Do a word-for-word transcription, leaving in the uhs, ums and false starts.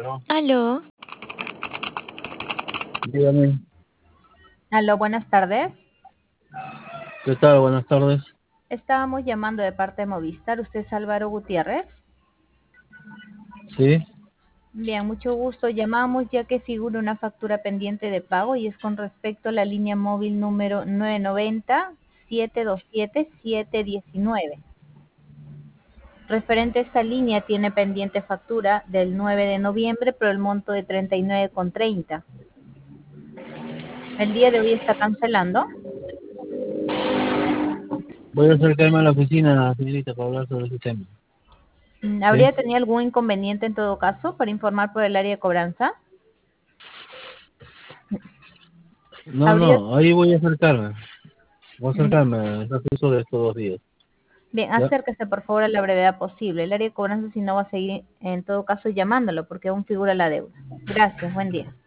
Aló, Aló, dígame, aló, buenas tardes. ¿qué tal? Buenas tardes. Estábamos llamando de parte de Movistar. ¿Usted es Álvaro Gutiérrez? Sí, Bien, mucho gusto. Llamamos ya que figura una factura pendiente de pago y es con respecto a la línea móvil número nueve nueve cero, siete dos siete, siete uno nueve. Referente a esta línea tiene pendiente factura del nueve de noviembre por el monto de treinta y nueve con treinta. El día de hoy está cancelando. voy a acercarme a la oficina, señorita, para hablar sobre ese tema. Mm, ¿Sí? ¿Habría tenido algún inconveniente en todo caso para informar por el área de cobranza? No, ¿Habría no, ahí voy a acercarme. Voy a mm, acercarme al transcurso de estos dos días. Bien, ¿Ya? acérquese por favor a la brevedad posible. El área de cobranza si no va a seguir en todo caso llamándolo porque aún figura la deuda. Gracias, buen día.